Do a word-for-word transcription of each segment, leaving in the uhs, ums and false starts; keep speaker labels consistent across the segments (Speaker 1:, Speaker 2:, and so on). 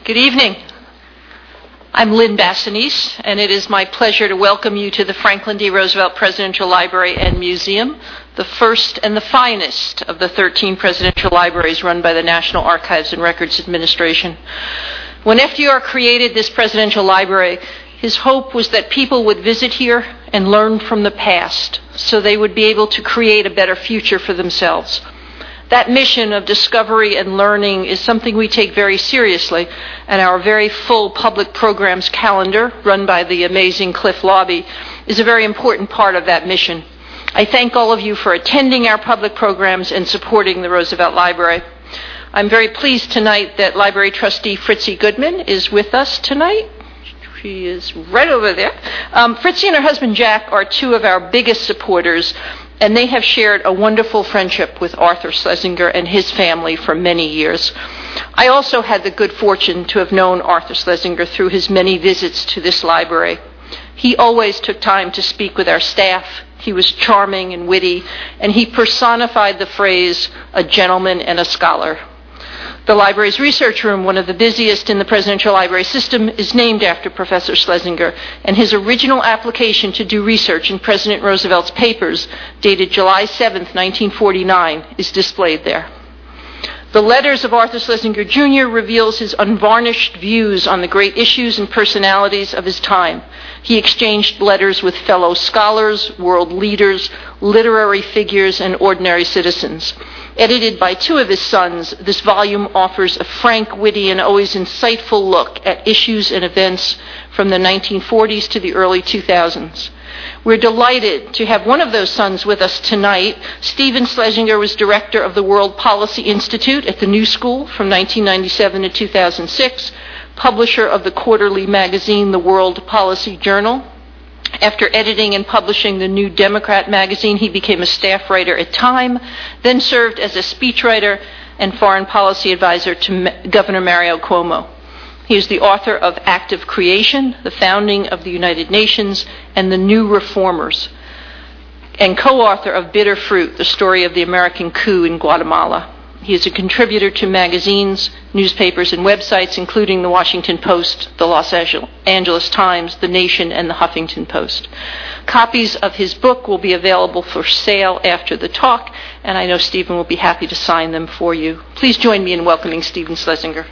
Speaker 1: Good evening. I'm Lynn Bassanese, and it is my pleasure to welcome you to the Franklin D. Roosevelt Presidential Library and Museum, the first and the finest of the thirteen presidential libraries run by the National Archives and Records Administration. When F D R created this presidential library, his hope was that people would visit here and learn from the past, so they would be able to create a better future for themselves. That mission of discovery and learning is something we take very seriously, and our very full public programs calendar, run by the amazing Cliff Lobby, is a very important part of that mission. I thank all of you for attending our public programs and supporting the Roosevelt Library. I'm very pleased tonight that Library Trustee Fritzi Goodman is with us tonight. She is right over there. Um, Fritzi and her husband Jack are two of our biggest supporters, and they have shared a wonderful friendship with Arthur Schlesinger and his family for many years. I also had the good fortune to have known Arthur Schlesinger through his many visits to this library. He always took time to speak with our staff. He was charming and witty, and he personified the phrase, a gentleman and a scholar. The library's research room, one of the busiest in the presidential library system, is named after Professor Schlesinger, and his original application to do research in President Roosevelt's papers, dated July seventh, nineteen forty-nine, is displayed there. The Letters of Arthur Schlesinger Junior reveals his unvarnished views on the great issues and personalities of his time. He exchanged letters with fellow scholars, world leaders, literary figures, and ordinary citizens. Edited by two of his sons, this volume offers a frank, witty, and always insightful look at issues and events from the nineteen forties to the early two thousands. We're delighted to have one of those sons with us tonight. Stephen Schlesinger was director of the World Policy Institute at the New School from nineteen ninety-seven to two thousand six, publisher of the quarterly magazine, the World Policy Journal. After editing and publishing the New Democrat magazine, he became a staff writer at Time, then served as a speechwriter and foreign policy advisor to Governor Mario Cuomo. He is the author of Active Creation, the Founding of the United Nations, and The New Reformers, and co-author of Bitter Fruit, the story of the American coup in Guatemala. He is a contributor to magazines, newspapers, and websites, including the Washington Post, the Los Angeles Times, the Nation, and the Huffington Post. Copies of his book will be available for sale after the talk, and I know Stephen will be happy to sign them for you. Please join me in welcoming Stephen Schlesinger.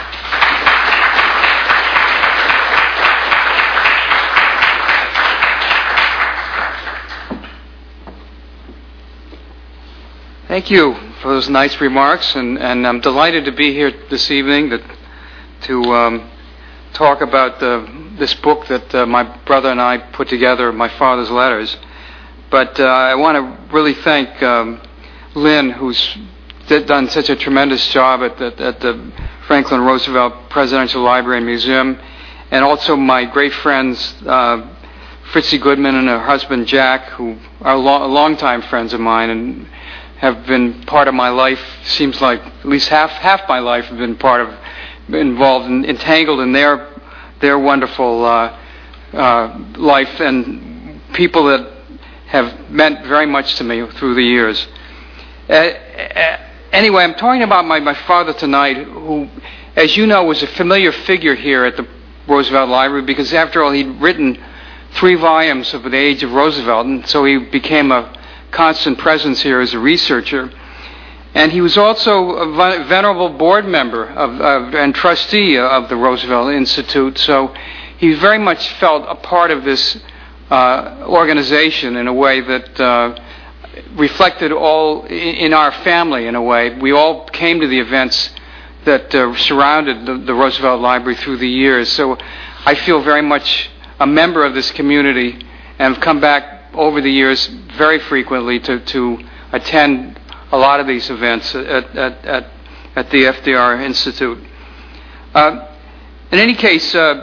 Speaker 2: Thank you for those nice remarks, and, and I'm delighted to be here this evening to, to um, talk about the, this book that uh, my brother and I put together, My Father's Letters. But uh, I want to really thank um, Lynn, who's did, done such a tremendous job at the, at the Franklin Roosevelt Presidential Library and Museum, and also my great friends, uh, Fritzi Goodman and her husband Jack, who are lo- longtime friends of mine, and have been part of my life. Seems like at least half half my life have been part of, involved and entangled in their their wonderful uh, uh, life, and people that have meant very much to me through the years. Uh, uh, anyway, I'm talking about my, my father tonight, who, as you know, was a familiar figure here at the Roosevelt Library, because after all, he'd written three volumes of The Age of Roosevelt, and so he became a constant presence here as a researcher. And he was also a venerable board member of, of, and trustee of the Roosevelt Institute, so he very much felt a part of this uh, organization in a way that uh, reflected all in, in our family in a way. We all came to the events that uh, surrounded the, the Roosevelt Library through the years, so I feel very much a member of this community and have come back over the years very frequently to, to attend a lot of these events at, at, at, at the F D R Institute. Uh, in any case, uh,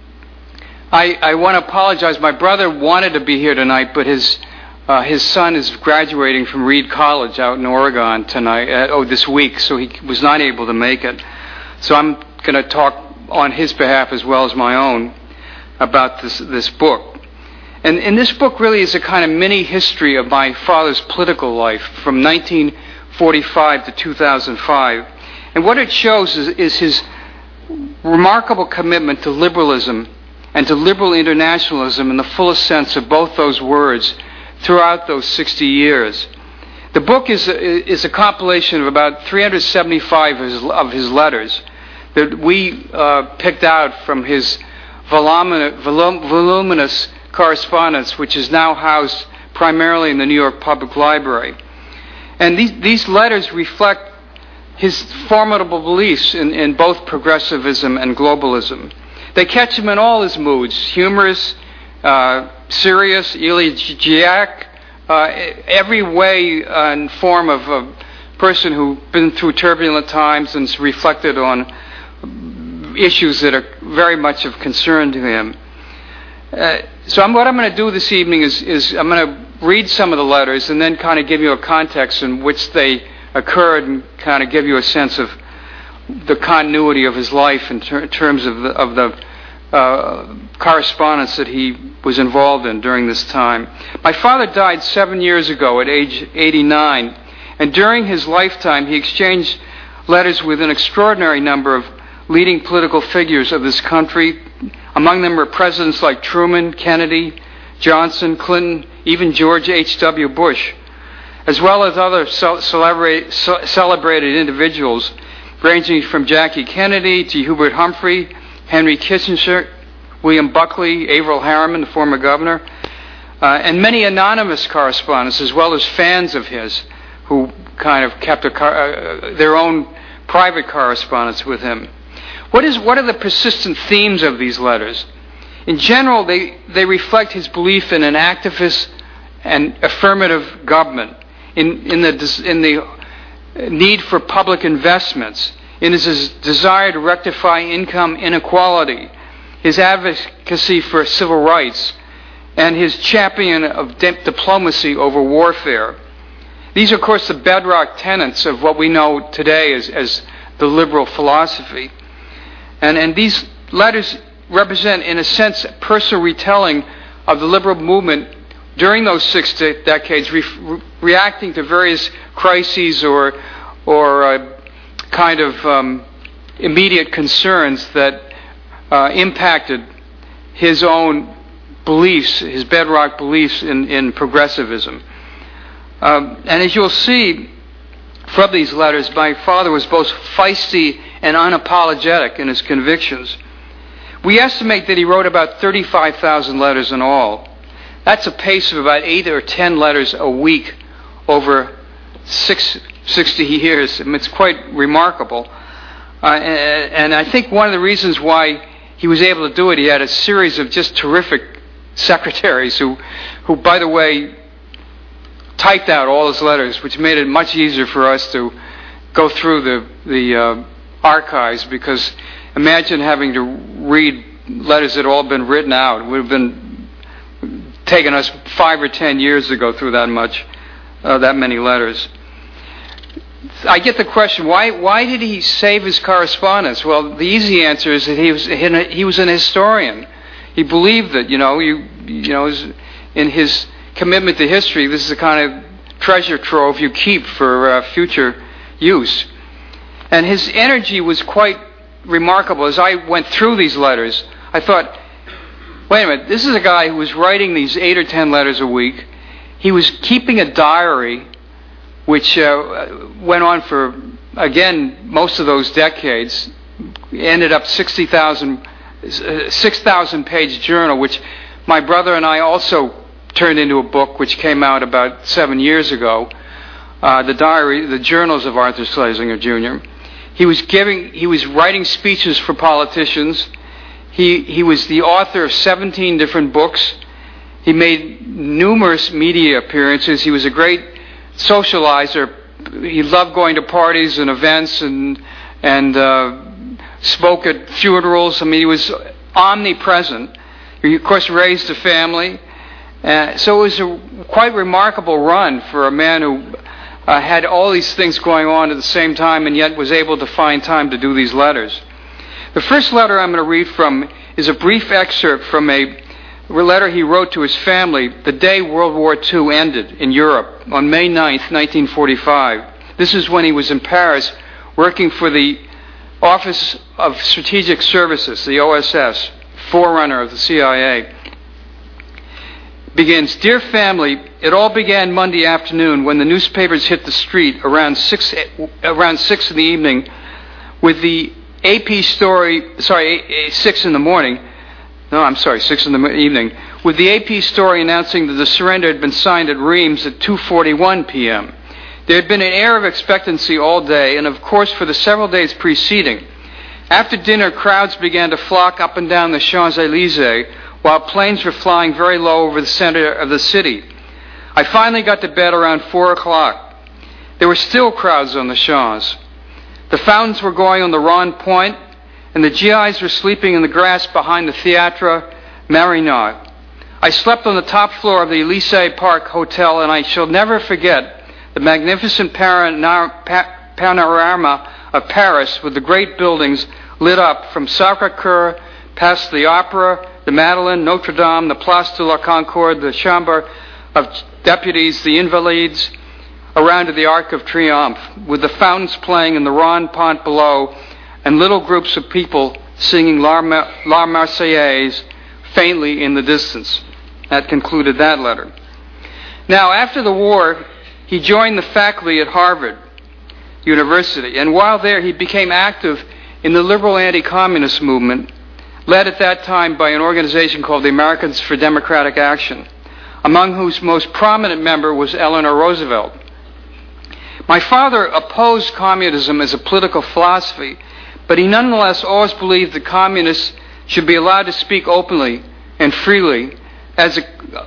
Speaker 2: I, I want to apologize. My brother wanted to be here tonight, but his uh, his son is graduating from Reed College out in Oregon tonight, uh, oh, this week, so he was not able to make it. So I'm going to talk on his behalf as well as my own about this this book. And, and this book really is a kind of mini history of my father's political life from nineteen forty-five to two thousand five. And what it shows is, is his remarkable commitment to liberalism and to liberal internationalism in the fullest sense of both those words throughout those sixty years. The book is a, is a compilation of about three hundred seventy-five of his, of his letters that we uh, picked out from his voluminous, voluminous correspondence, which is now housed primarily in the New York Public Library. And these, these letters reflect his formidable beliefs in, in both progressivism and globalism. They catch him in all his moods: humorous, uh, serious, elegiac, uh, every way and form of a person who's been through turbulent times and has reflected on issues that are very much of concern to him. Uh, so I'm, what I'm going to do this evening is, is I'm going to read some of the letters and then kind of give you a context in which they occurred and kind of give you a sense of the continuity of his life in ter- terms of the, of the uh, correspondence that he was involved in during this time. My father died seven years ago at age eighty-nine, and during his lifetime he exchanged letters with an extraordinary number of leading political figures of this country. Among them were presidents like Truman, Kennedy, Johnson, Clinton, even George H W Bush, as well as other celebrate, celebrated individuals ranging from Jackie Kennedy to Hubert Humphrey, Henry Kissinger, William Buckley, Averell Harriman, the former governor, uh, and many anonymous correspondents, as well as fans of his who kind of kept a car, uh, their own private correspondence with him. What is what are the persistent themes of these letters? In general, they, they reflect his belief in an activist and affirmative government, in, in, the, in the need for public investments, in his desire to rectify income inequality, his advocacy for civil rights, and his champion of di- diplomacy over warfare. These are, of course, the bedrock tenets of what we know today as, as the liberal philosophy. And, and these letters represent, in a sense, a personal retelling of the liberal movement during those six de- decades, re- re- reacting to various crises or, or uh, kind of um, immediate concerns that uh, impacted his own beliefs, his bedrock beliefs in, in progressivism. Um, and as you'll see from these letters, my father was both feisty and unapologetic in his convictions. We estimate that he wrote about thirty-five thousand letters in all. That's a pace of about eight or ten letters a week over six, sixty years. I mean, it's quite remarkable. Uh, and, and I think one of the reasons why he was able to do it, he had a series of just terrific secretaries who, who, by the way, typed out all his letters, which made it much easier for us to go through the, the uh, archives, because imagine having to read letters that had all been written out. It would have been taken us five or ten years to go through that much, uh, that many letters. I get the question, why why did he save his correspondence? Well, the easy answer is that he was he was an historian. He believed that, you know, you you know, in his commitment to history, this is the kind of treasure trove you keep for uh, future use. And his energy was quite remarkable. As I went through these letters, I thought, wait a minute, this is a guy who was writing these eight or ten letters a week. He was keeping a diary which uh, went on for, again, most of those decades. Ended up sixty thousand, six thousand page journal, which my brother and I also turned into a book, which came out about seven years ago. Uh, the diary, the journals of Arthur Schlesinger Junior He was giving, he was writing speeches for politicians. He he was the author of seventeen different books. He made numerous media appearances. He was a great socializer. He loved going to parties and events and and uh, spoke at funerals. I mean, he was omnipresent. He, of course, raised a family. Uh, so it was a quite remarkable run for a man who uh, had all these things going on at the same time and yet was able to find time to do these letters. The first letter I'm going to read from is a brief excerpt from a letter he wrote to his family the day World War Two ended in Europe on May ninth, nineteen forty-five. This is when he was in Paris working for the Office of Strategic Services, the O S S, forerunner of the C I A, begins, "Dear family, it all began Monday afternoon when the newspapers hit the street around six, around six in the evening with the A P story, sorry, six in the morning, no, I'm sorry, six in the evening, with the A P story announcing that the surrender had been signed at Reims at two forty-one p.m. There had been an air of expectancy all day, and of course for the several days preceding. After dinner, crowds began to flock up and down the Champs-Élysées, while planes were flying very low over the center of the city. I finally got to bed around four o'clock. There were still crowds on the Champs. The fountains were going on the Rond Point, and the G Is were sleeping in the grass behind the Théâtre Marigny. I slept on the top floor of the Élysée Park Hotel, and I shall never forget the magnificent panorama of Paris with the great buildings lit up from Sacré-Cœur past the Opera, the Madeleine, Notre Dame, the Place de la Concorde, the Chamber of Deputies, the Invalides, around to the Arc of Triomphe, with the fountains playing in the Rond Point below and little groups of people singing La, Mar- La Marseillaise faintly in the distance." That concluded that letter. Now, after the war, he joined the faculty at Harvard University, and while there he became active in the liberal anti-communist movement, led at that time by an organization called the Americans for Democratic Action, among whose most prominent member was Eleanor Roosevelt. My father opposed communism as a political philosophy, but he nonetheless always believed that communists should be allowed to speak openly and freely as, a,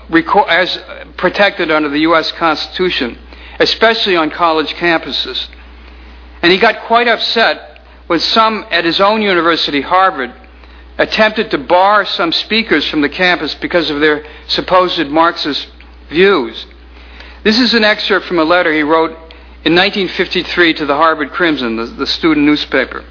Speaker 2: as protected under the U S Constitution, especially on college campuses. And he got quite upset when some at his own university, Harvard, attempted to bar some speakers from the campus because of their supposed Marxist views. This is an excerpt from a letter he wrote in nineteen fifty-three to the Harvard Crimson, the, the student newspaper.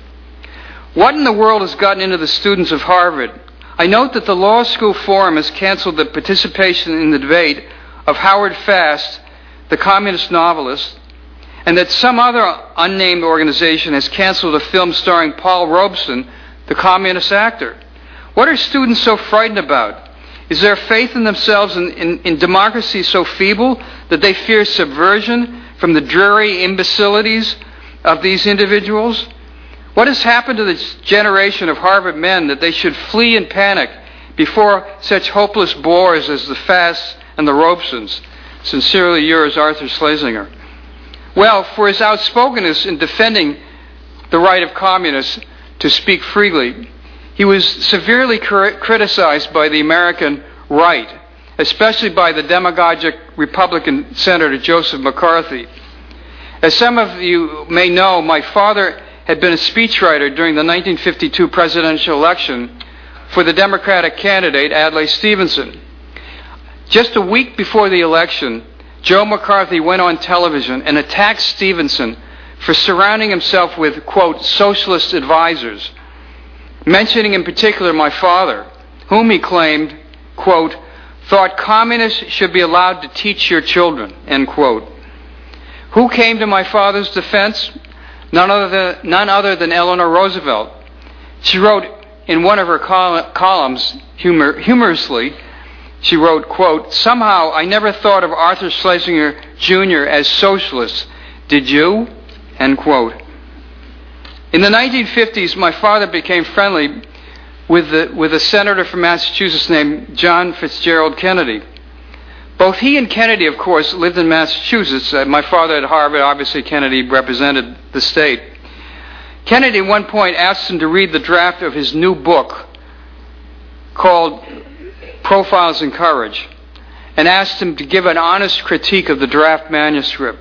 Speaker 2: "What in the world has gotten into the students of Harvard? I note that the Law School Forum has canceled the participation in the debate of Howard Fast, the communist novelist, and that some other unnamed organization has canceled a film starring Paul Robeson, the communist actor. What are students so frightened about? Is their faith in themselves and in, in democracy so feeble that they fear subversion from the dreary imbecilities of these individuals? What has happened to this generation of Harvard men that they should flee in panic before such hopeless bores as the Fasts and the Robesons? Sincerely yours, Arthur Schlesinger." Well, for his outspokenness in defending the right of communists to speak freely, he was severely criticized by the American right, especially by the demagogic Republican Senator Joseph McCarthy. As some of you may know, my father had been a speechwriter during the nineteen fifty-two presidential election for the Democratic candidate Adlai Stevenson. Just a week before the election, Joe McCarthy went on television and attacked Stevenson for surrounding himself with, quote, socialist advisors, mentioning in particular my father, whom he claimed, quote, thought communists should be allowed to teach your children, end quote. Who came to my father's defense? None other than, none other than Eleanor Roosevelt. She wrote in one of her col- columns, humor, humorously, she wrote, quote, "Somehow I never thought of Arthur Schlesinger Junior as socialist. Did you?" End quote. In the nineteen fifties, my father became friendly with, the, with a senator from Massachusetts named John Fitzgerald Kennedy. Both he and Kennedy, of course, lived in Massachusetts. Uh, my father at Harvard, obviously Kennedy represented the state. Kennedy at one point asked him to read the draft of his new book called Profiles in Courage, and asked him to give an honest critique of the draft manuscript.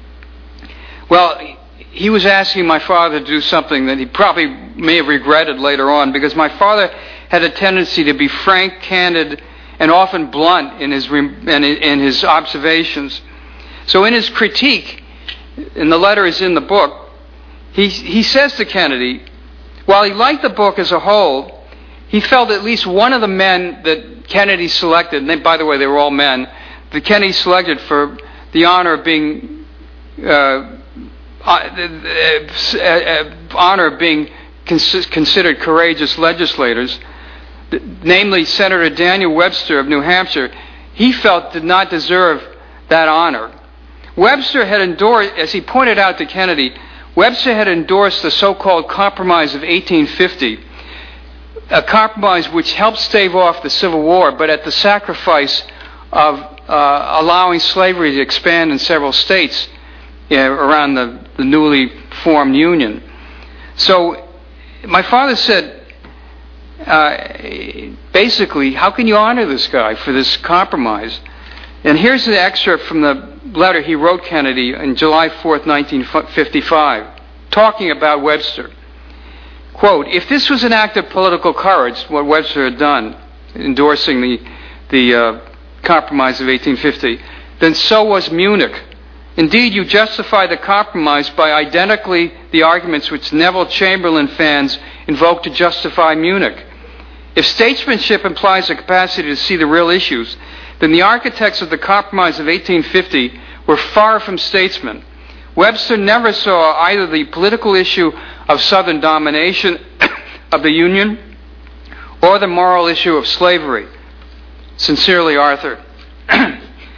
Speaker 2: Well, he was asking my father to do something that he probably may have regretted later on, because my father had a tendency to be frank, candid, and often blunt in his in his observations. So in his critique, and the letter is in the book, he he says to Kennedy, while he liked the book as a whole, he felt at least one of the men that Kennedy selected, and they, by the way, they were all men, that Kennedy selected for the honor of being uh, uh, uh, honor of being cons- considered courageous legislators, th- namely Senator Daniel Webster of New Hampshire, he felt did not deserve that honor. Webster had endorsed, as he pointed out to Kennedy, Webster had endorsed the so-called Compromise of eighteen fifty, a compromise which helped stave off the Civil War, but at the sacrifice of uh, allowing slavery to expand in several states uh, around the, the newly formed Union. So my father said, uh, basically, how can you honor this guy for this compromise? And here's the excerpt from the letter he wrote Kennedy on July fourth, nineteen fifty-five, talking about Webster. Quote, if this was an act of political courage, what Webster had done, endorsing the, the uh, Compromise of eighteen fifty, then so was Munich. Indeed, you justify the compromise by identically the arguments which Neville Chamberlain fans invoke to justify Munich. If statesmanship implies a capacity to see the real issues, then the architects of the Compromise of eighteen fifty were far from statesmen. Webster never saw either the political issue of Southern domination of the Union or the moral issue of slavery. Sincerely, Arthur. uh,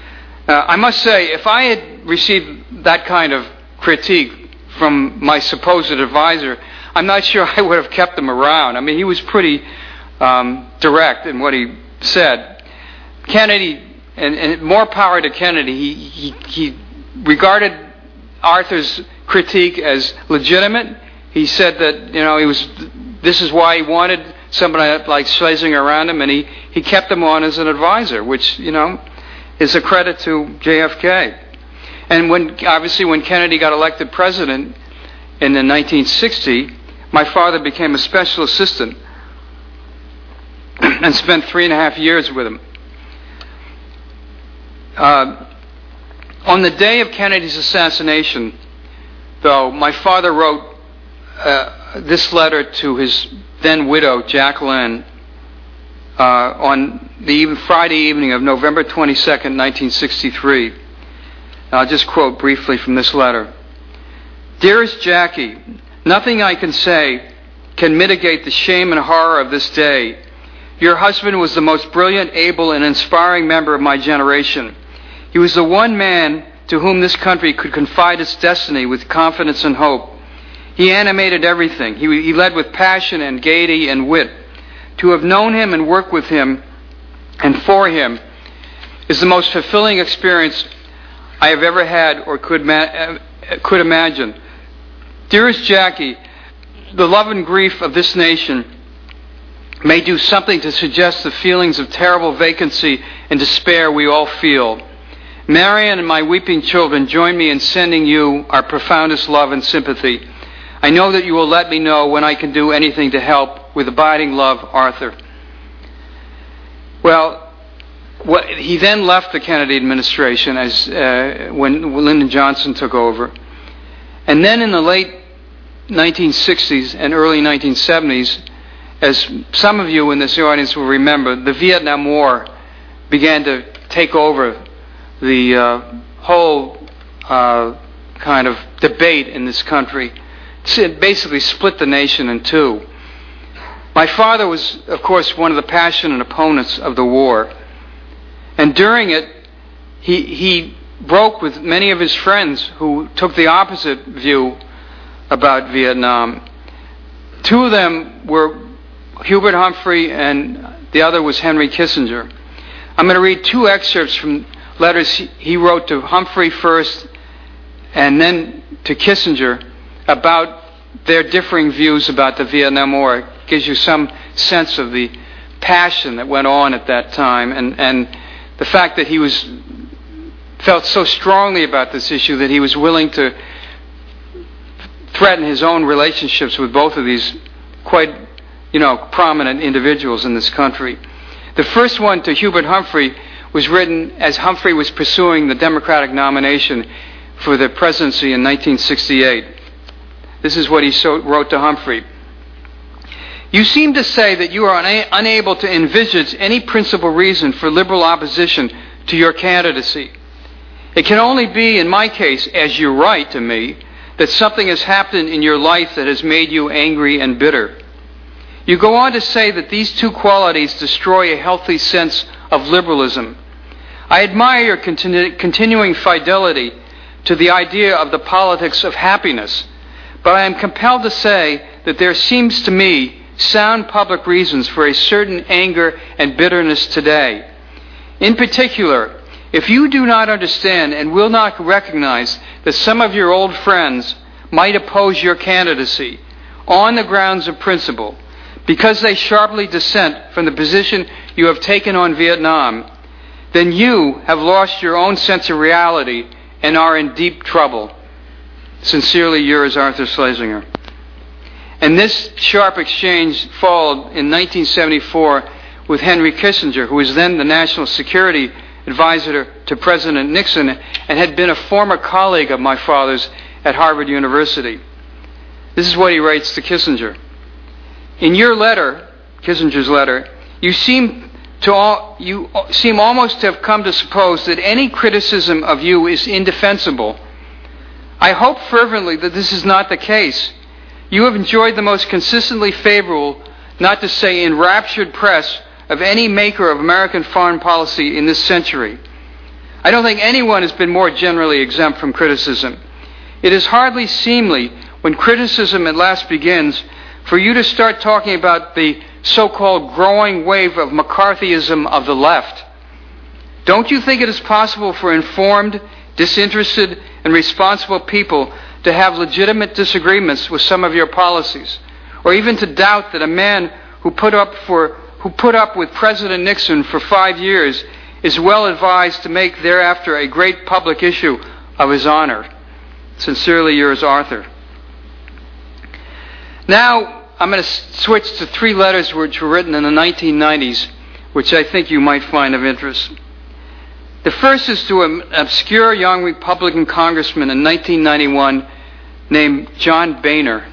Speaker 2: I must say, if I had received that kind of critique from my supposed advisor, I'm not sure I would have kept him around. I mean, he was pretty um, direct in what he said. Kennedy, and, and more power to Kennedy, he, he, he regarded Arthur's critique as legitimate. He said that, you know, he was, this is why he wanted somebody like Schlesinger around him, and he, he kept him on as an advisor, which, you know, is a credit to J F K. And when, obviously, when Kennedy got elected president in the nineteen sixty, my father became a special assistant and spent three and a half years with him. Uh, on the day of Kennedy's assassination, though, my father wrote uh, this letter to his then widow, Jacqueline, uh, on the even Friday evening of November twenty-second, nineteen sixty-three. I'll just quote briefly from this letter. Dearest Jackie, nothing I can say can mitigate the shame and horror of this day. Your husband was the most brilliant, able, and inspiring member of my generation. He was the one man to whom this country could confide its destiny with confidence and hope. He animated everything. He, he led with passion and gaiety and wit. To have known him and worked with him and for him is the most fulfilling experience I have ever had or could, ma- could imagine. Dearest Jackie, the love and grief of this nation may do something to suggest the feelings of terrible vacancy and despair we all feel. Marion and my weeping children join me in sending you our profoundest love and sympathy. I know that you will let me know when I can do anything to help. With abiding love, Arthur. Well, what, he then left the Kennedy administration as uh, when Lyndon Johnson took over. And then in the late nineteen sixties and early nineteen seventies, as some of you in this audience will remember, the Vietnam War began to take over the uh, whole uh, kind of debate in this country. It basically split the nation in two. My father was, of course, one of the passionate opponents of the war. And during it, he, he broke with many of his friends who took the opposite view about Vietnam. Two of them were Hubert Humphrey and the other was Henry Kissinger. I'm going to read two excerpts from letters he wrote to Humphrey first and then to Kissinger about their differing views about the Vietnam War. It gives you some sense of the passion that went on at that time and, and the fact that he was felt so strongly about this issue that he was willing to threaten his own relationships with both of these quite, you know, prominent individuals in this country. The first one to Hubert Humphrey was written as Humphrey was pursuing the Democratic nomination for the presidency in nineteen sixty-eight. This is what he so wrote to Humphrey. You seem to say that you are una- unable to envisage any principal reason for liberal opposition to your candidacy. It can only be, in my case, as you write to me, that something has happened in your life that has made you angry and bitter. You go on to say that these two qualities destroy a healthy sense of liberalism. I admire your continu- continuing fidelity to the idea of the politics of happiness, but I am compelled to say that there seems to me sound public reasons for a certain anger and bitterness today. In particular, if you do not understand and will not recognize that some of your old friends might oppose your candidacy on the grounds of principle, because they sharply dissent from the position you have taken on Vietnam, then you have lost your own sense of reality and are in deep trouble. Sincerely yours, Arthur Schlesinger. And this sharp exchange followed in nineteen seventy-four with Henry Kissinger, who was then the National Security Advisor to President Nixon and had been a former colleague of my father's at Harvard University. This is what he writes to Kissinger. In your letter, Kissinger's letter, you seem to all, you seem almost to have come to suppose that any criticism of you is indefensible. I hope fervently that this is not the case. You have enjoyed the most consistently favorable, not to say enraptured press of any maker of American foreign policy in this century. I don't think anyone has been more generally exempt from criticism. It is hardly seemly, when criticism at last begins, for you to start talking about the so-called growing wave of McCarthyism of the left. Don't you think it is possible for informed, disinterested, and responsible people to have legitimate disagreements with some of your policies, or even to doubt that a man who put up for who put up with President Nixon for five years is well advised to make thereafter a great public issue of his honor? Sincerely yours, Arthur. Now, I'm going to switch to three letters which were written in the nineteen nineties, which I think you might find of interest. The first is to an obscure young Republican congressman in nineteen ninety-one named John Boehner.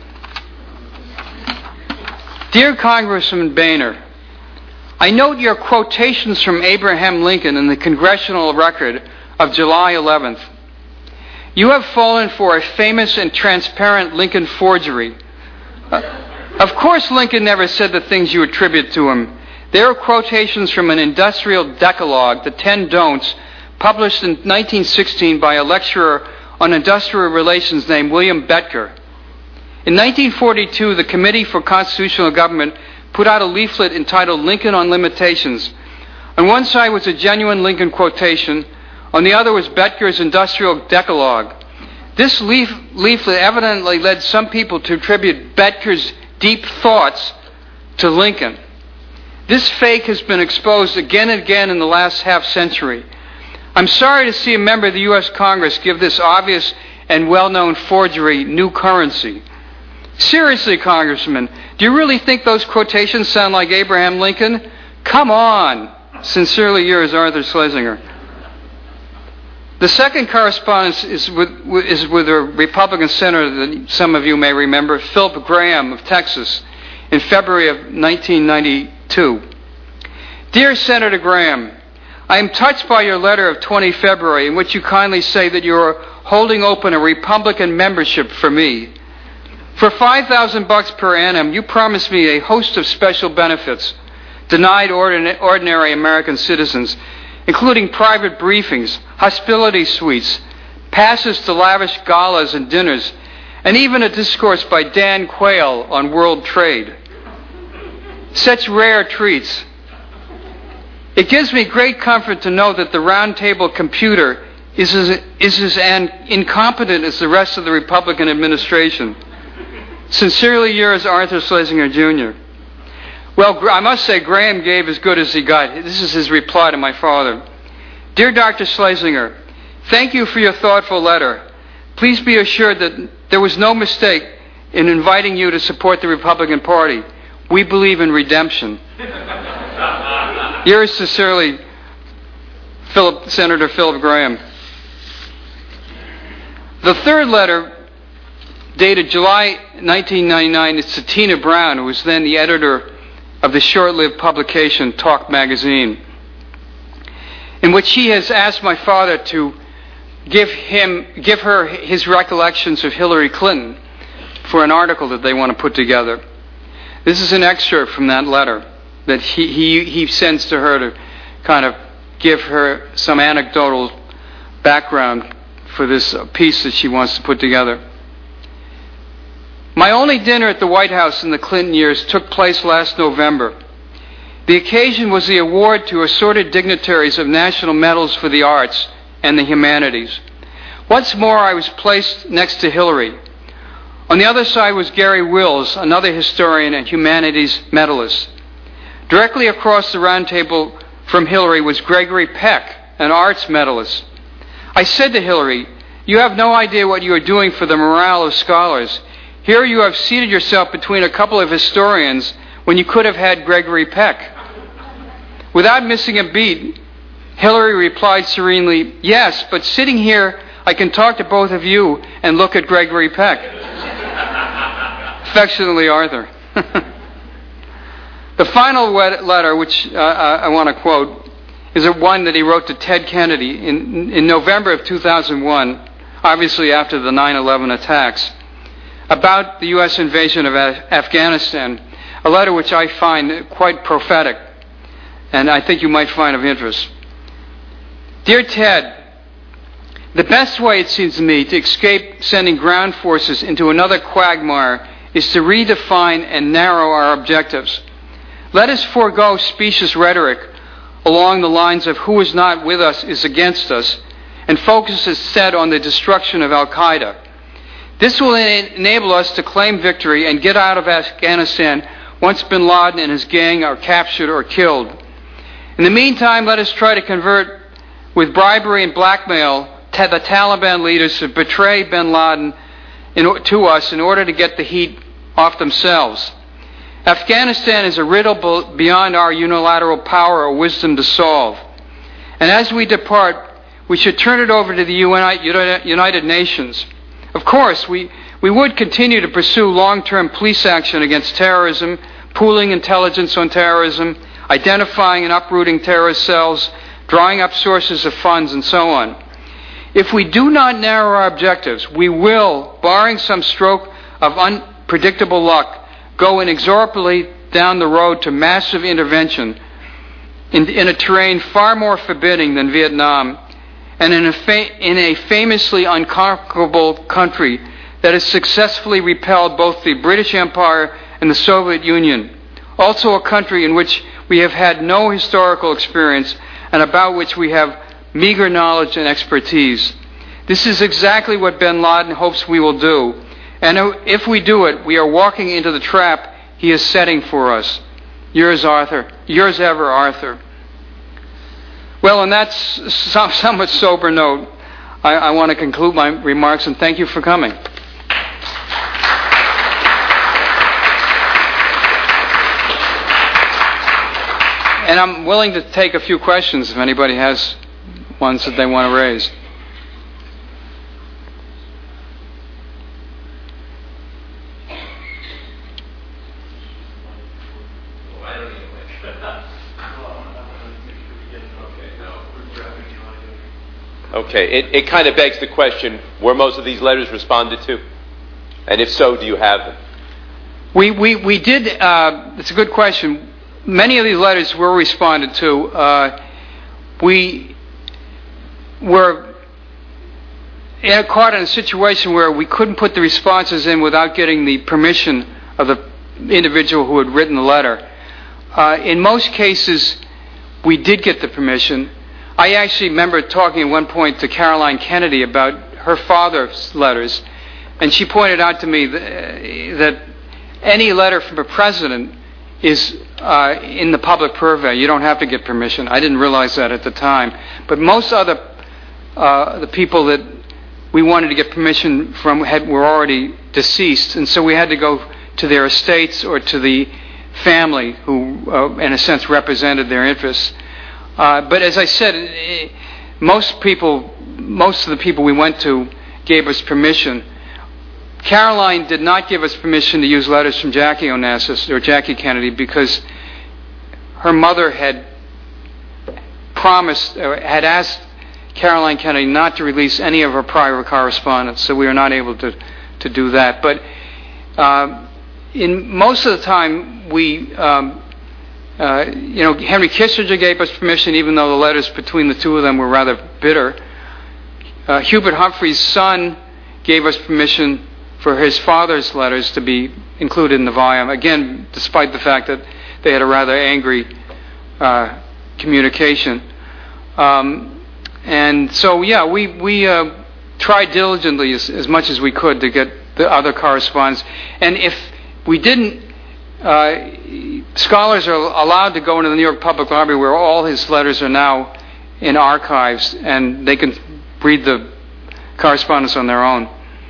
Speaker 2: Dear Congressman Boehner, I note your quotations from Abraham Lincoln in the Congressional Record of July eleventh. You have fallen for a famous and transparent Lincoln forgery. Uh, of course Lincoln never said the things you attribute to him. They are quotations from an industrial decalogue, the Ten Don'ts, published in nineteen sixteen by a lecturer on industrial relations named William Betker. In nineteen forty-two, the Committee for Constitutional Government put out a leaflet entitled Lincoln on Limitations. On one side was a genuine Lincoln quotation. On the other was Betker's industrial decalogue. This leaf, leaflet evidently led some people to attribute Betker's deep thoughts to Lincoln. This fake has been exposed again and again in the last half century. I'm sorry to see a member of the U S Congress give this obvious and well-known forgery new currency. Seriously, Congressman, do you really think those quotations sound like Abraham Lincoln? Come on. Sincerely yours, Arthur Schlesinger. The second correspondence is with, is with a Republican senator that some of you may remember, Philip Graham of Texas, in February of nineteen ninety-two. Dear Senator Graham, I am touched by your letter of the twentieth of February in which you kindly say that you are holding open a Republican membership for me. For five thousand bucks per annum, you promised me a host of special benefits denied ordin- ordinary American citizens, including private briefings, hospitality suites, passes to lavish galas and dinners, and even a discourse by Dan Quayle on world trade. Such rare treats. It gives me great comfort to know that the Round Table computer is as, is as an incompetent as the rest of the Republican administration. Sincerely yours, Arthur Schlesinger, Junior Well, I must say Graham gave as good as he got. This is his reply to my father. Dear Doctor Schlesinger, thank you for your thoughtful letter. Please be assured that there was no mistake in inviting you to support the Republican Party. We believe in redemption. Yours sincerely, Philip, Senator Philip Graham. The third letter, dated July nineteen ninety-nine, is to Tina Brown, who was then the editor of the short-lived publication Talk Magazine, in which she has asked my father to give him, give her his recollections of Hillary Clinton for an article that they want to put together. This is an excerpt from that letter that he, he, he sends to her to kind of give her some anecdotal background for this piece that she wants to put together. My only dinner at the White House in the Clinton years took place last November. The occasion was the award to assorted dignitaries of national medals for the arts and the humanities. Once more, I was placed next to Hillary. On the other side was Gary Wills, another historian and humanities medalist. Directly across the round table from Hillary was Gregory Peck, an arts medalist. I said to Hillary, "You have no idea what you are doing for the morale of scholars. Here you have seated yourself between a couple of historians when you could have had Gregory Peck." Without missing a beat, Hillary replied serenely, "Yes, but sitting here, I can talk to both of you and look at Gregory Peck." Affectionately, Arthur. The final letter, which uh, I want to quote, is one that he wrote to Ted Kennedy in, in November of two thousand one, obviously after the nine eleven attacks, about the U S invasion of Af- Afghanistan, a letter which I find quite prophetic, and I think you might find of interest. Dear Ted, the best way, it seems to me, to escape sending ground forces into another quagmire is to redefine and narrow our objectives. Let us forego specious rhetoric along the lines of who is not with us is against us, and focus instead on the destruction of Al-Qaeda. This will enable us to claim victory and get out of Afghanistan once bin Laden and his gang are captured or killed. In the meantime, let us try to convert with bribery and blackmail the Taliban leaders to betray bin Laden in, to us in order to get the heat off themselves. Afghanistan is a riddle beyond our unilateral power or wisdom to solve. And as we depart, we should turn it over to the United Nations. Of course, we, we would continue to pursue long-term police action against terrorism, pooling intelligence on terrorism, identifying and uprooting terrorist cells, drawing up sources of funds, and so on. If we do not narrow our objectives, we will, barring some stroke of unpredictable luck, go inexorably down the road to massive intervention in, in a terrain far more forbidding than Vietnam, and in a, fa- in a famously unconquerable country that has successfully repelled both the British Empire and the Soviet Union. Also a country in which we have had no historical experience and about which we have meager knowledge and expertise. This is exactly what bin Laden hopes we will do. And if we do it, we are walking into the trap he is setting for us. Yours, Arthur. Yours ever, Arthur. Well, on that somewhat sober note, I, I want to conclude my remarks and thank you for coming. And I'm willing to take a few questions if anybody has ones that they want to raise.
Speaker 3: Okay, it, it kind of begs the question, were most of these letters responded to? And if so, do you have them?
Speaker 2: We we, we did, uh, it's a good question. Many of these letters were responded to. Uh, we were in, caught in a situation where we couldn't put the responses in without getting the permission of the individual who had written the letter. Uh, in most cases, we did get the permission. I actually remember talking at one point to Caroline Kennedy about her father's letters, and she pointed out to me that, that any letter from a president is uh, in the public purvey. You don't have to get permission. I didn't realize that at the time. But most other uh, the people that we wanted to get permission from had, were already deceased, and so we had to go to their estates or to the family who, uh, in a sense, represented their interests. Uh, but as I said, most people, most of the people we went to gave us permission. Caroline did not give us permission to use letters from Jackie Onassis or Jackie Kennedy because her mother had promised, or had asked Caroline Kennedy not to release any of her prior correspondence, so we are not able to, to do that. But uh, in most of the time, we, um, uh, you know, Henry Kissinger gave us permission, even though the letters between the two of them were rather bitter. Uh, Hubert Humphrey's son gave us permission for his father's letters to be included in the volume, again, despite the fact that they had a rather angry uh, communication. Um, and so, yeah, we, we uh, tried diligently as, as much as we could to get the other correspondence. And if we didn't, uh, scholars are allowed to go into the New York Public Library, where all his letters are now in archives, and they can read the correspondence on their own.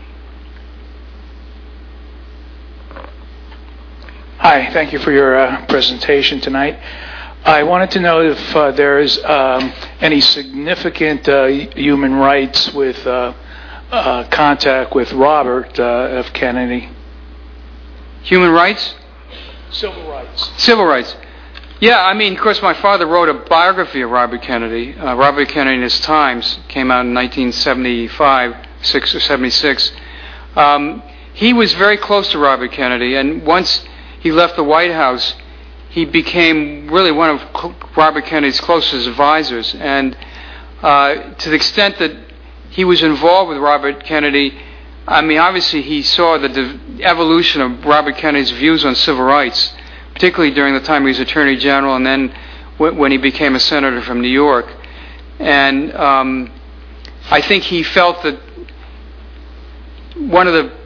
Speaker 4: Hi, thank you for your uh, presentation tonight. I wanted to know if uh, there is um, any significant uh, human rights with uh, uh, contact with Robert uh, F. Kennedy.
Speaker 2: Human rights?
Speaker 4: Civil rights.
Speaker 2: Civil rights. Yeah, I mean, of course, my father wrote a biography of Robert Kennedy. Uh, Robert Kennedy and His Times came out in nineteen seventy-five, six or seventy-six. Um, he was very close to Robert Kennedy, and once he left the White House, he became really one of Robert Kennedy's closest advisors. And uh, to the extent that he was involved with Robert Kennedy, I mean, obviously he saw the de- evolution of Robert Kennedy's views on civil rights, particularly during the time he was Attorney General and then w- when he became a senator from New York. And um, I think he felt that one of the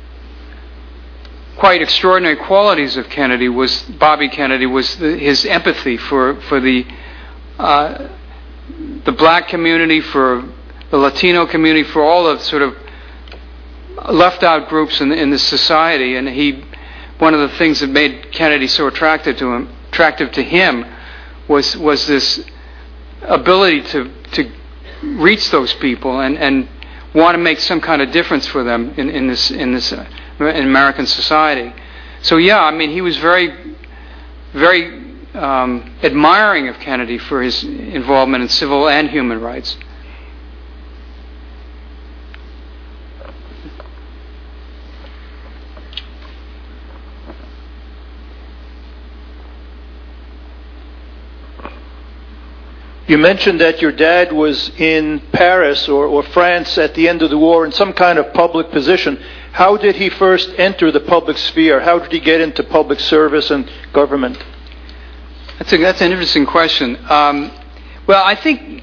Speaker 2: quite extraordinary qualities of Kennedy was, Bobby Kennedy, was the, his empathy for, for the, uh, the black community, for the Latino community, for all the sort of left out groups in, in the society. And he, one of the things that made Kennedy so attractive to him, attractive to him was, was this ability to, to reach those people and, and want to make some kind of difference for them in, in this, in this, uh, in American society. So yeah, I mean, he was very, very um, admiring of Kennedy for his involvement in civil and human rights.
Speaker 5: You mentioned that your dad was in Paris or, or France at the end of the war in some kind of public position. How did he first enter the public sphere? How did he get into public service and government?
Speaker 2: That's a, that's an interesting question. Um, well, I think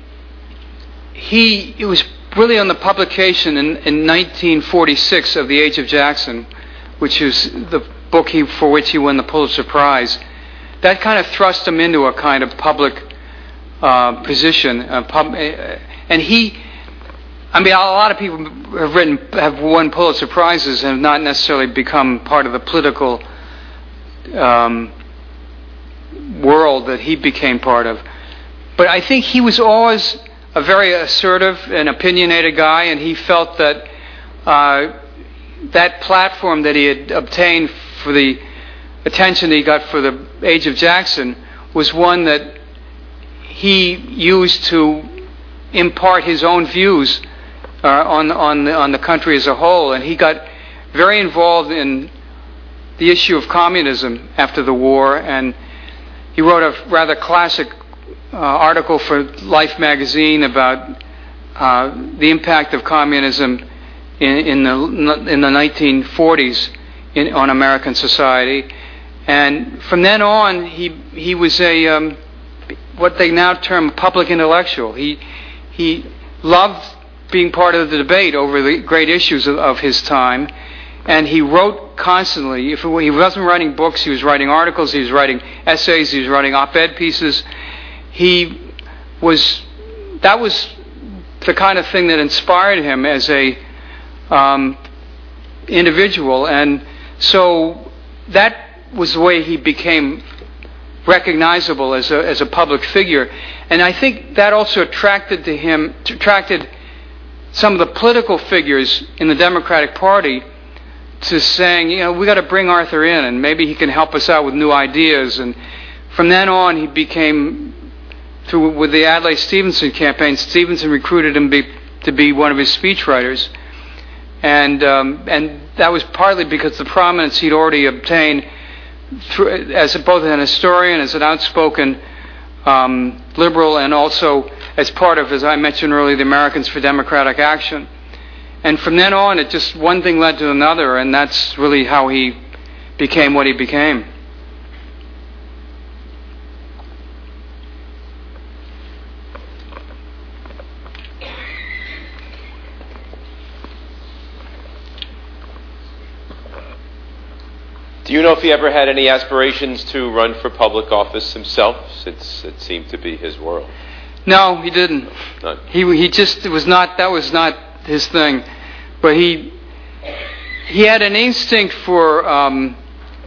Speaker 2: he it was really on the publication in, in nineteen forty-six of The Age of Jackson, which is the book he, for which he won the Pulitzer Prize. That kind of thrust him into a kind of public Uh, position, uh, pub, uh, and he, I mean, a lot of people have written, have won Pulitzer Prizes and have not necessarily become part of the political um, world that he became part of. But I think he was always a very assertive and opinionated guy, and he felt that uh, that platform that he had obtained for the attention that he got for the Age of Jackson was one that he used to impart his own views uh, on on the, on the country as a whole, and he got very involved in the issue of communism after the war, and he wrote a rather classic uh, article for Life magazine about uh, the impact of communism in, in the in the nineteen forties in, on American society, and from then on he he was a um, what they now term public intellectual. He he loved being part of the debate over the great issues of, of his time, and he wrote constantly. If it, he wasn't writing books, he was writing articles, he was writing essays, he was writing op-ed pieces. He was, that was the kind of thing that inspired him as a um, individual, and so that was the way he became recognizable as a as a public figure. And I think that also attracted to him attracted some of the political figures in the Democratic Party to saying, you know, we got to bring Arthur in and maybe he can help us out with new ideas. And from then on he became through with the Adlai Stevenson campaign. Stevenson recruited him be, to be one of his speechwriters, and um, and that was partly because of the prominence he'd already obtained through, as a, both an historian, as an outspoken um, liberal, and also as part of, as I mentioned earlier, the Americans for Democratic Action. And from then on, it just one thing led to another, and that's really how he became what he became.
Speaker 3: Do you know if he ever had any aspirations to run for public office himself, since it seemed to be his world?
Speaker 2: No, he didn't.
Speaker 3: None.
Speaker 2: He he just it was not that was not his thing, but he he had an instinct for um,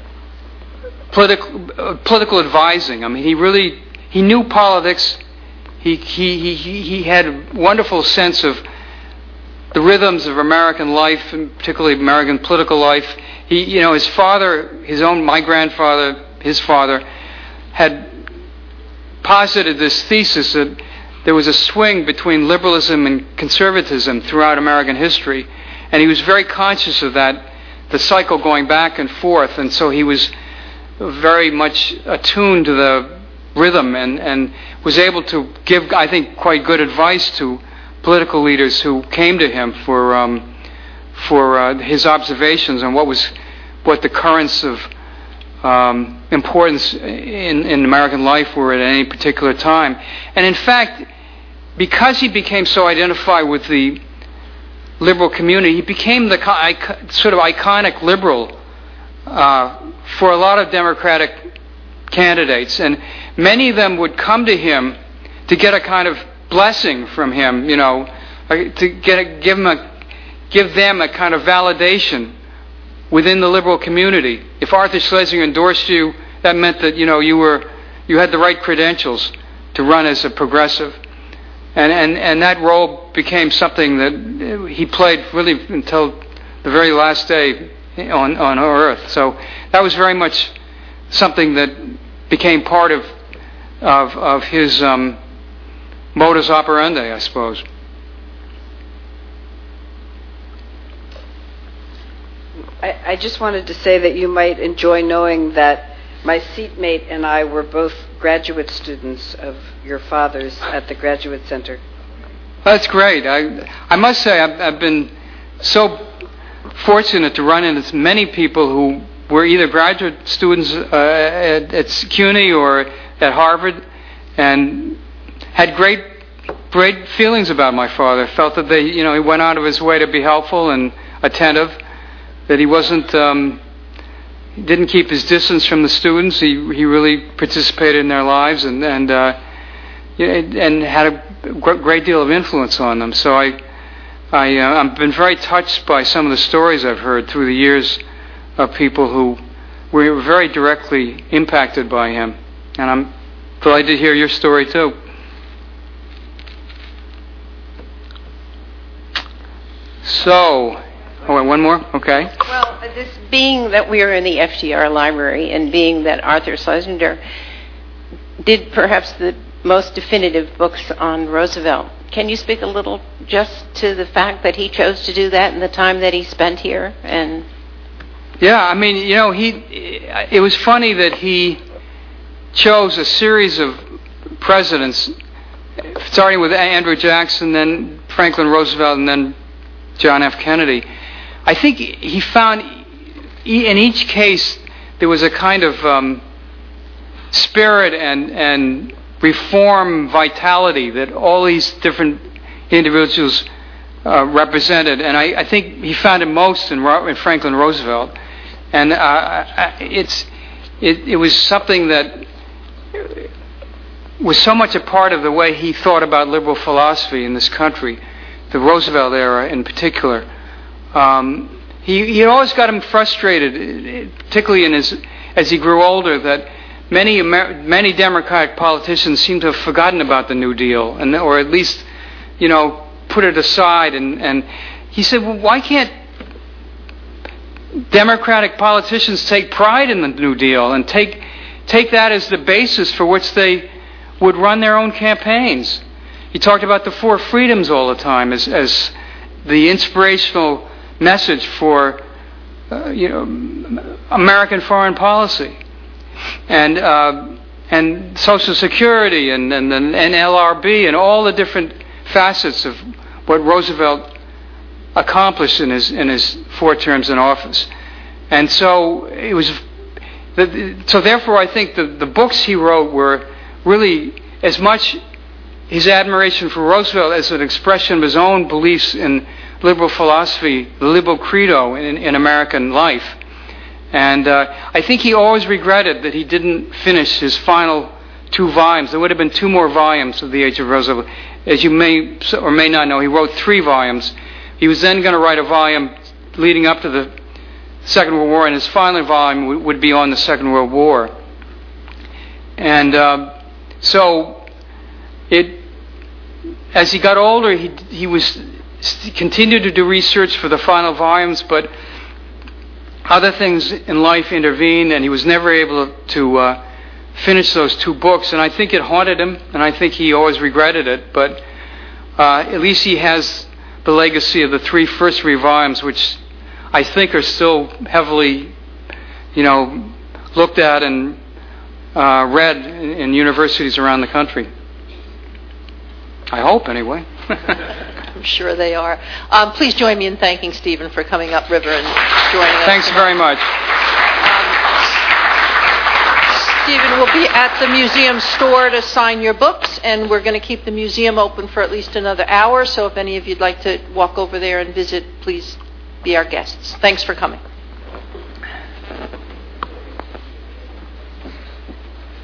Speaker 2: political uh, political advising. I mean, he really he knew politics. He he he he had a wonderful sense of the rhythms of American life, and particularly American political life. He, you know, his father, his own, my grandfather, his father, had posited this thesis that there was a swing between liberalism and conservatism throughout American history, and he was very conscious of that, the cycle going back and forth, and so he was very much attuned to the rhythm and, and was able to give, I think, quite good advice to political leaders who came to him for um, for uh, his observations on what was what the currents of um, importance in, in American life were at any particular time. And in fact, because he became so identified with the liberal community, he became the sort of iconic liberal uh, for a lot of Democratic candidates. And many of them would come to him to get a kind of blessing from him, you know, to get a, give him a give them a kind of validation within the liberal community. If Arthur Schlesinger endorsed you, that meant that, you know, you were you had the right credentials to run as a progressive. And and, and that role became something that he played really until the very last day on, on earth. So that was very much something that became part of of, of his um, modus operandi, I suppose.
Speaker 6: I, I just wanted to say that you might enjoy knowing that my seatmate and I were both graduate students of your father's at the Graduate Center.
Speaker 2: That's great. I I must say I've, I've been so fortunate to run into many people who were either graduate students uh, at, at CUNY or at Harvard, and had great great feelings about my father. Felt that they, you know, he went out of his way to be helpful and attentive. That he wasn't, um, he didn't keep his distance from the students. He he really participated in their lives and and uh, and had a great deal of influence on them. So I I uh, I've been very touched by some of the stories I've heard through the years of people who were very directly impacted by him, and I'm delighted to hear your story too. So. Oh, wait, one more? Okay.
Speaker 7: Well, this being that we are in the F D R library and being that Arthur Schlesinger did perhaps the most definitive books on Roosevelt, can you speak a little just to the fact that he chose to do that in the time that he spent here? And
Speaker 2: yeah, I mean, you know, he. It was funny that he chose a series of presidents, starting with Andrew Jackson, then Franklin Roosevelt, and then John F. Kennedy. I think he found in each case there was a kind of um, spirit and, and reform vitality that all these different individuals uh, represented, and I, I think he found it most in, in Franklin Roosevelt. And uh, it's it, it was something that was so much a part of the way he thought about liberal philosophy in this country, the Roosevelt era in particular. Um, he, he always got him frustrated, particularly in his, as he grew older, that many Amer- many Democratic politicians seem to have forgotten about the New Deal, and or at least, you know, put it aside. And, and he said, well, why can't Democratic politicians take pride in the New Deal and take take that as the basis for which they would run their own campaigns. He talked about the four freedoms all the time as, as the inspirational message for uh, you know, American foreign policy. And uh, and Social Security and, and, and N L R B and all the different facets of what Roosevelt accomplished in his in his four terms in office. And so it was. So therefore, I think the, the books he wrote were really as much his admiration for Roosevelt as an expression of his own beliefs in liberal philosophy, the liberal credo in, in American life. And uh, I think he always regretted that he didn't finish his final two volumes. There would have been two more volumes of The Age of Roosevelt. As you may or may not know, he wrote three volumes. He was then going to write a volume leading up to the Second World War, and his final volume would be on the Second World War. And uh, so, it as he got older, he he was he continued to do research for the final volumes, but other things in life intervened, and he was never able to uh, finish those two books. And I think it haunted him, and I think he always regretted it. But uh, at least he has the legacy of the three first three volumes, which I think are still heavily, you know, looked at and uh, read in, in universities around the country. I hope, anyway.
Speaker 1: I'm sure they are. Um, please join me in thanking Stephen for coming up river and joining us.
Speaker 2: Thanks
Speaker 1: tonight.
Speaker 2: very much.
Speaker 1: Um, Stephen will be at the museum store to sign your books, and we're going to keep the museum open for at least another hour. So if any of you'd like to walk over there and visit, please be our guests. Thanks for coming.